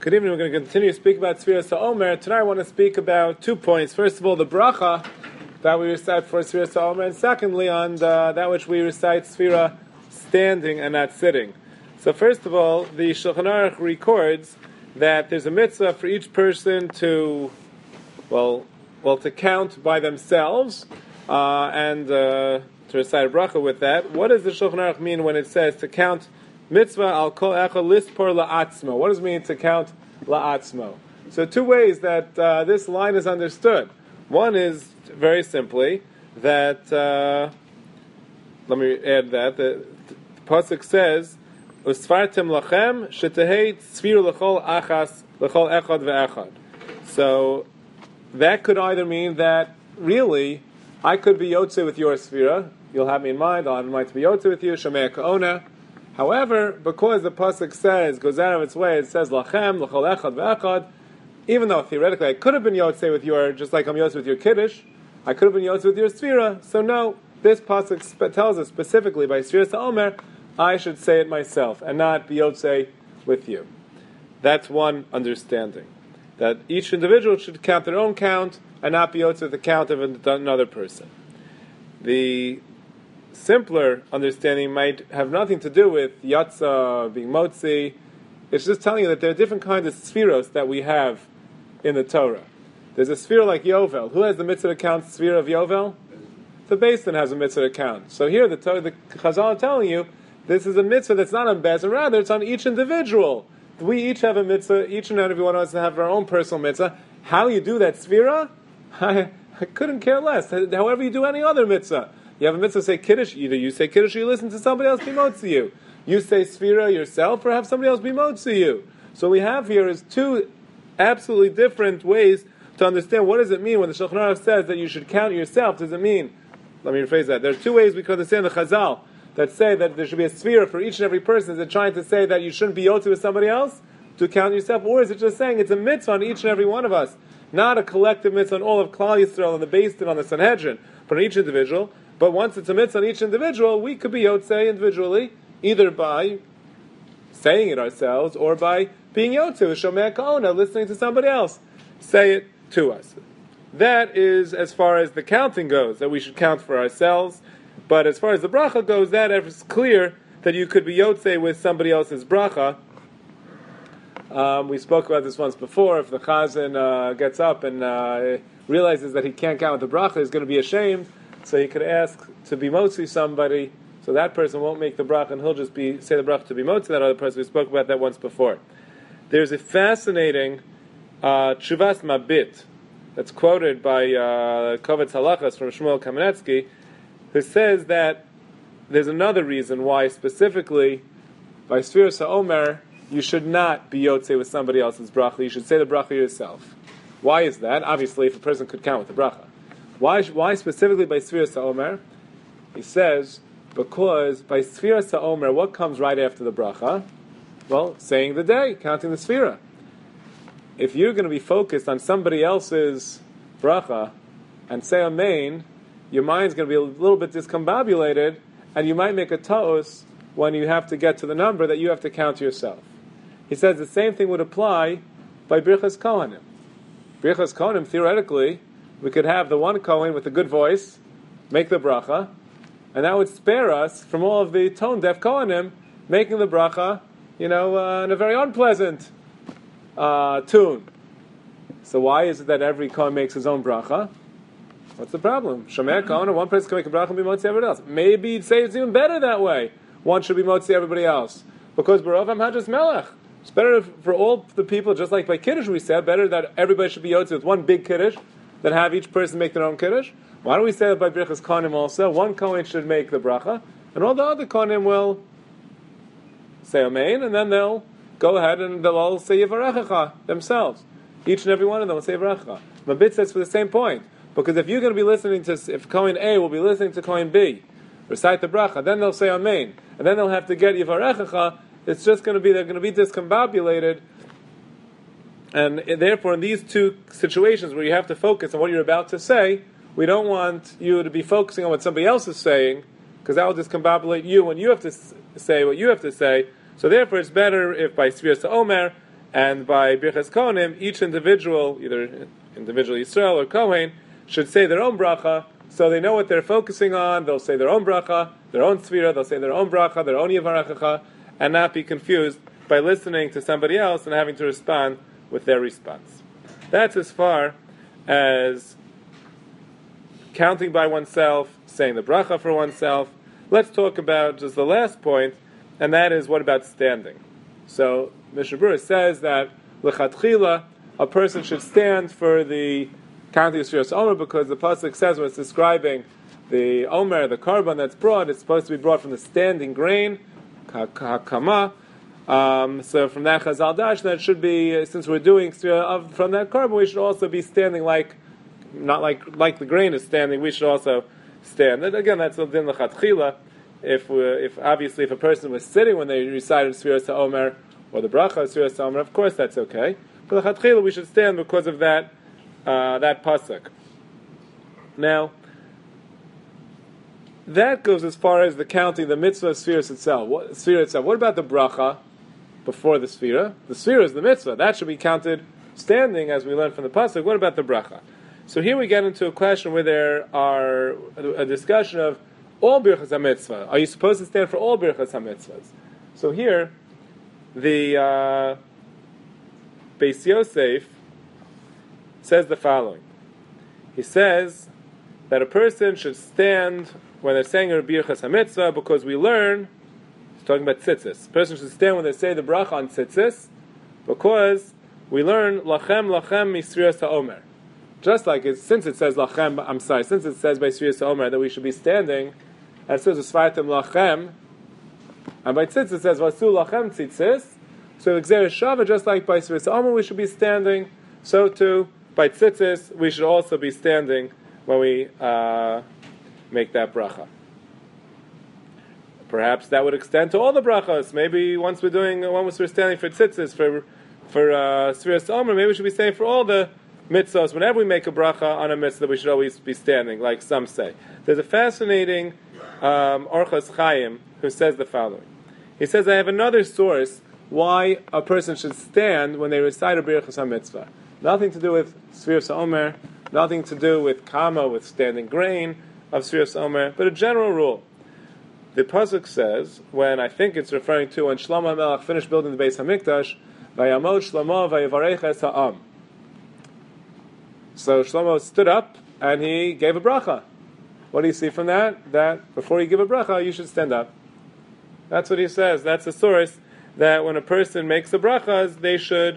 Good evening. We're going to continue to speak about Sfiras HaOmer. Tonight I want to speak about 2 points. First of all, the bracha that we recite for Sfiras HaOmer, and secondly, on that which we recite Sfira standing and not sitting. So first of all, the Shulchan Aruch records that there's a mitzvah for each person to count by themselves and to recite a bracha with that. What does the Shulchan Aruch mean when it says to count mitzvah al kol echad lispor la'atzmo? What does it mean to count la'atzmo? So 2 ways that this line is understood. One is very simply that, let me add that, the pasuk says, Usfartem lachem shetehei tzvir l'chol achas l'chol echad ve'echad. So that could either mean that really I could be yotze with your sfira, you'll have me in mind, I'll have in mind to be yotze with you, shomei ka'ona. However, because the pasuk says, goes out of its way, it says lachem, l'chol echad ve'echad, even though theoretically I could have been yotze with your, just like I'm yotze with your kiddush, I could have been yotze with your sfira, so no, this pasuk tells us specifically by Sfiras HaOmer, I should say it myself, and not be yotze with you. That's one understanding. That each individual should count their own count, and not be yotze with the count of another person. The simpler understanding might have nothing to do with yatsa, being motzi. It's just telling you that there are different kinds of spheros that we have in the Torah. There's a sphere like Yovel. Who has the mitzvah to count sphere of Yovel? The Beis Din has a mitzvah to count. So here the Chazal are telling you, this is a mitzvah that's not on Beis Din, rather it's on each individual. We each have a mitzvah, each and every one of us have our own personal mitzvah. How you do that sphira? I couldn't care less. However you do any other mitzvah. You have a mitzvah, say Kiddush, either you say Kiddush or you listen to somebody else be motzi you. You say Sfira yourself or have somebody else be motzi you. So we have here is 2 absolutely different ways to understand what does it mean when the Shulchan Aruch says that you should count yourself. Does it mean, let me rephrase that, there are 2 ways we can understand the Chazal that say that there should be a Sfira for each and every person. Is it trying to say that you shouldn't be yotze with somebody else to count yourself, or is it just saying it's a mitzvah on each and every one of us, not a collective mitzvah on all of Klal Yisrael and the Beis Din on the Sanhedrin, but on each individual? But once it's a mitzvah on each individual, we could be yotze individually, either by saying it ourselves or by being yotze, shomei ka'ona, listening to somebody else say it to us. That is as far as the counting goes, that we should count for ourselves. But as far as the bracha goes, that is clear that you could be yotze with somebody else's bracha. We spoke about this once before. If the chazan gets up and realizes that he can't count with the bracha, he's going to be ashamed. So he could ask to be motzi somebody, so that person won't make the bracha, and he'll just say the bracha to be motzi that other person. We spoke about that once before. There's a fascinating Tshuvas Mabit that's quoted by Kovetz Halachas from Shmuel Kamenetsky, who says that there's another reason why specifically by Sfiras HaOmer you should not be yotze with somebody else's bracha. You should say the bracha yourself. Why is that? Obviously, if a person could count with the bracha. Why specifically by Sfiras HaOmer? He says, because by Sfiras HaOmer, what comes right after the bracha? Well, saying the day, counting the sfira. If you're going to be focused on somebody else's bracha and say amen, your mind's going to be a little bit discombobulated, and you might make a ta'us when you have to get to the number that you have to count yourself. He says the same thing would apply by Birchas Kohanim. Birchas Kohanim, theoretically, we could have the one Kohen with a good voice make the bracha, and that would spare us from all of the tone-deaf Kohanim making the bracha, in a very unpleasant tune. So why is it that every Kohen makes his own bracha? What's the problem? Shomei Kohen, one person can make a bracha and be motzi everybody else. Maybe you'd say it's even better that way. One should be motzi everybody else. Because Barov Hamhajas Melech. It's better for all the people, just like by Kiddush we said, better that everybody should be yotze with one big Kiddush than have each person make their own Kiddush. Why don't we say that by Birchas Kohanim also? One Kohen should make the bracha, and all the other Kohanim will say Amen, and then they'll go ahead and they'll all say Yivarechecha themselves. Each and every one of them will say Yivarechecha. Mabit says for the same point. Because if you're going to be listening to, if Kohen A will be listening to Kohen B, recite the bracha, then they'll say Amen, and then they'll have to get Yivarechecha, it's just going to be, they're going to be discombobulated, and therefore in these 2 situations where you have to focus on what you're about to say, we don't want you to be focusing on what somebody else is saying, because that will discombobulate you when you have to say what you have to say. So therefore it's better if by Sfiras HaOmer And by Birchas Kohanim, each individual, either individual Yisrael or Kohen, should say their own bracha, so they know what they're focusing on. They'll say their own bracha, their own tzvira, they'll say their own bracha, their own yivarechecha, and not be confused by listening to somebody else and having to respond with their response. That's as far as counting by oneself, saying the bracha for oneself. Let's talk about just the last point, and that is, what about standing? So Mishnah Berurah says that lechatchila, a person should stand for the counting of Sfiras Omer, because the pasuk says when it's describing the Omer, the carbon that's brought, it's supposed to be brought from the standing grain, hakama. So from that Chazal Dash, that should be, since we're doing from that carbon, we should also be standing not like the grain is standing. We should also stand. And again, that's din lechatchila. If obviously if a person was sitting when they recited Sfiras Omer or the bracha of Sfiras Omer, of course that's okay. But lechatchila we should stand because of that pasuk. Now, that goes as far as the counting the mitzvah of Sfiras itself. What about the bracha before the Sfira? The Sfira is the mitzvah. That should be counted standing, as we learned from the pasuk. What about the bracha? So here we get into a question where there are a discussion of all birchas ha-mitzvah. Are you supposed to stand for all birchas ha-mitzvahs? So here, the Beis Yosef says the following. He says that a person should stand when they're saying a birchas ha-mitzvah, because we learn, he's talking about tzitzis. A person should stand when they say the bracha on tzitzis, because we learn lachem lachem misrias ha'omer. Just like since it says lachem, since it says by Sfiras Omer that we should be standing, and it says Usvartem lachem, and by tzitzis it says vasu lachem tzitzis. So Gzeres Shava, just like by Sfiras Omer we should be standing, so too by tzitzis we should also be standing when we make that bracha. Perhaps that would extend to all the brachas. Maybe once we're standing for tzitzis for Sfiras Omer, maybe we should be standing for all the mitzvahs. Whenever we make a bracha on a mitzvah, we should always be standing, like some say. There's a fascinating Orchos Chaim who says the following. He says, I have another source why a person should stand when they recite a birchas ha-mitzvah. Nothing to do with Sfiras Omer, nothing to do with kama, with standing grain of Sfiras Omer, but a general rule. The pasuk says, when I think it's referring to when Shlomo HaMelech finished building the Beis HaMikdash, Vayamod Shlomo Vayavarech es ha'am. So Shlomo stood up and he gave a bracha. What do you see from that? That before you give a bracha, you should stand up. That's what he says. That's the source, that when a person makes a brachas, they should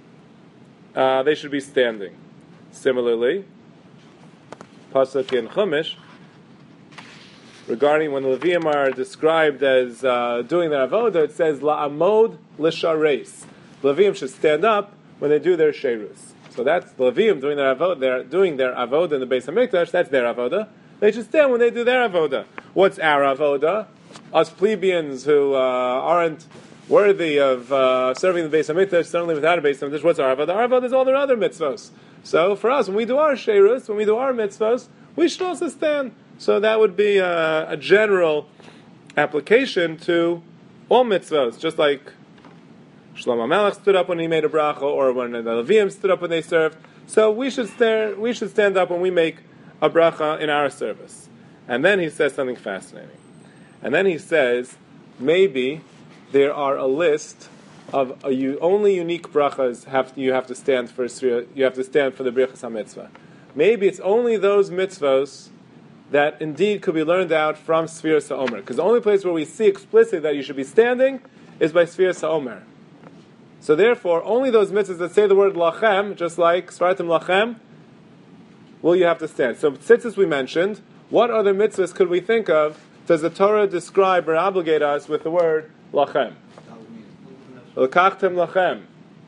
be standing. Similarly, pasuk in Chumash, regarding when the Leviim are described as doing their avodah, it says la'amod l'shareis. The Leviim should stand up when they do their sheirus. So that's the Leviim doing their avodah in the Beis HaMikdash. That's their avodah. They should stand when they do their avodah. What's our avodah? Us plebeians who aren't worthy of serving the Beis HaMikdash, certainly without a Beis HaMikdash. What's our avodah? Our avodah is all their other mitzvos. So for us, when we do our sheirus, when we do our mitzvos, we should also stand. So that would be a general application to all mitzvos, just like Shlomo HaMelech stood up when he made a bracha, or when the Leviim stood up when they served. So we should stand up when we make a bracha in our service. And then he says something fascinating. And then he says, maybe there are a list of only unique brachas you have to stand for the birchas ha-mitzvah. Maybe it's only those mitzvos that indeed could be learned out from Sfiras HaOmer. Because the only place where we see explicitly that you should be standing is by Sfiras HaOmer. So therefore, only those mitzvahs that say the word lachem, just like Svartim lachem, will you have to stand. So tzitzis we mentioned. What other mitzvahs could we think of? Does the Torah describe or obligate us with the word lachem? L'kachtem lachem.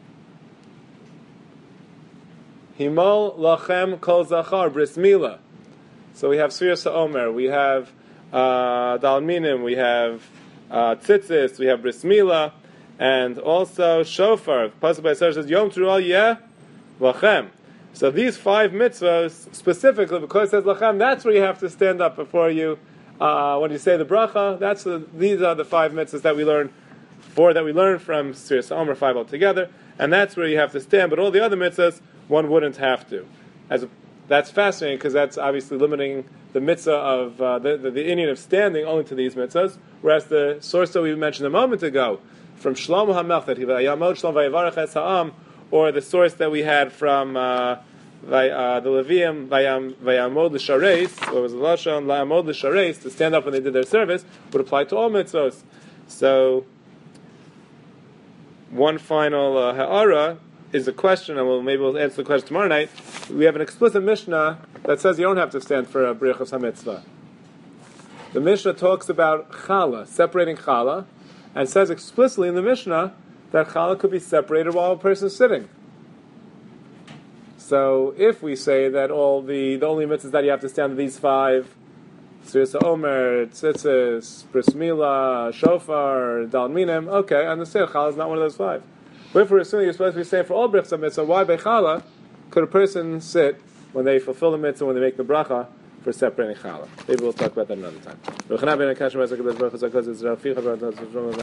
Himol lachem kol zachar, bris milah. So we have Sfiras HaOmer, we have Dalminim, we have tzitzis, we have bris milah, and also shofar. Pasuk by says Yom Teruah Yeh Lachem. So these 5 mitzvahs specifically, because it says lachem, that's where you have to stand up before you when you say the bracha. These are the 5 mitzvahs that we learn 4 that we learned from Sirius Omer, 5 altogether, and that's where you have to stand. But all the other mitzvahs, one wouldn't have to. That's fascinating because that's obviously limiting the mitzvah of the Indian of standing only to these mitzvahs, whereas the source that we mentioned a moment ago from Shlomo HaMelech that he vayamod Shlomo vayivarech es ha'am, or the source that we had from the Levium vayamod l'shareis, or was the lashon vayamod l'shareis, to stand up when they did their service, would apply to all mitzvahs. So one final ha'ara is a question, and maybe we'll answer the question tomorrow night. We have an explicit Mishnah that says you don't have to stand for a Brichas HaMitzvah. The Mishnah talks about challah, separating challah, and says explicitly in the Mishnah that challah could be separated while a person is sitting. So if we say that the only mitzvahs that you have to stand are these 5, Sirius Omer, Tzitzis, Bris Milah, Shofar, Dal Minim, okay, I understand, challah is not one of those 5. But if we're assuming you're supposed to be saying for all Brichas HaMitzvah, why by challah could a person sit when they fulfill the mitzvah, when they make the bracha, for separating challah? Maybe we'll talk about that another time.